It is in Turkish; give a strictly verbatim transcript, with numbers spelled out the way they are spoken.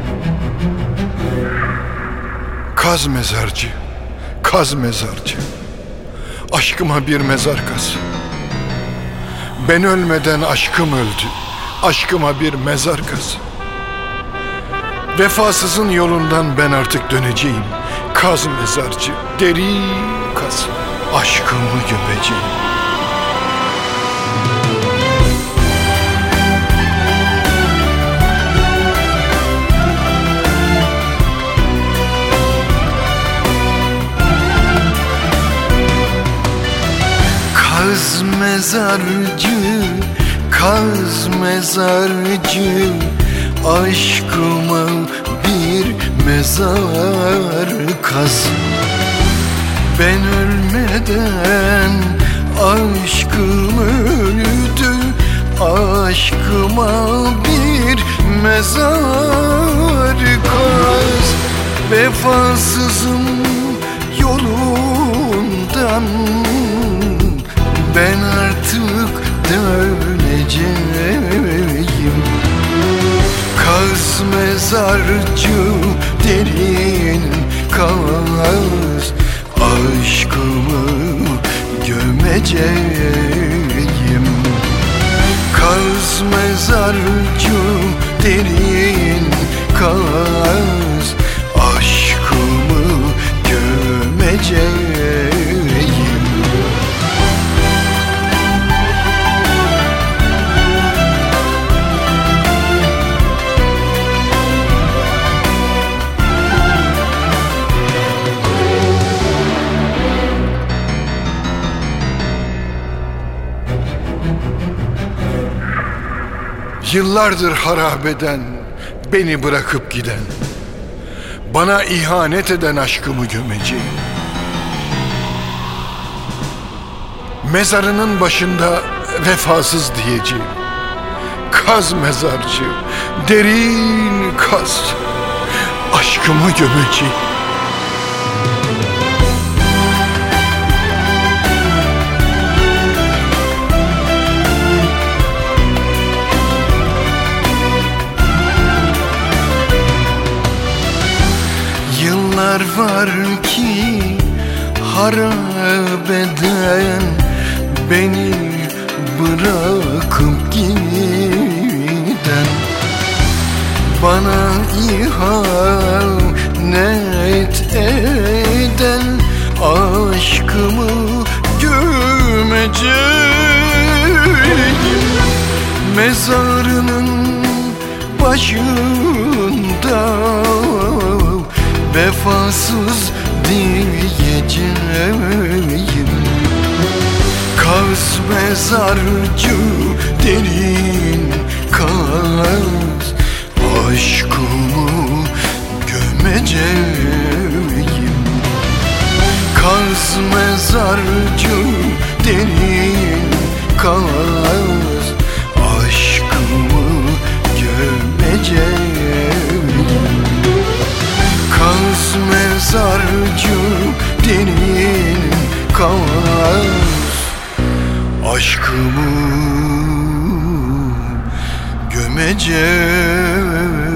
Kaz mezarcı, kaz mezarcı, aşkıma bir mezar kaz. Ben ölmeden aşkım öldü, aşkıma bir mezar kaz. Vefasızın yolundan ben artık döneceğim. Kaz mezarcı, derin kaz, aşkımı gömeceğim. Kaz mezarcı, kaz mezarcı, aşkıma bir mezar kaz. Ben ölmeden aşkım öldü, aşkıma bir mezar kaz. Vefasızım yolundan ben artık döneceğim. Kaz mezarcı, derin kaz, aşkımı gömeceğim. Kaz mezarcı, derin kaz, aşkımı gömeceğim. Yıllardır harap eden, beni bırakıp giden, bana ihanet eden aşkımı gömeceğim. Mezarının başında vefasız diyeceğim. Kaz mezarcı, derin kaz, aşkımı gömeceğim. Yıllar var ki harap eden, beni bırakıp giden, bana ihanet eden aşkımı gömeceğim. Mezarının başında vefasız diyeceğim. Kaz mezarcı, derin kaz, aşkımı gömeceğim. Kaz mezarcı, derin kaz, aşkımı gömeceğim. Kaz mezarcı, derin kaz, aşkımı gömeceğim.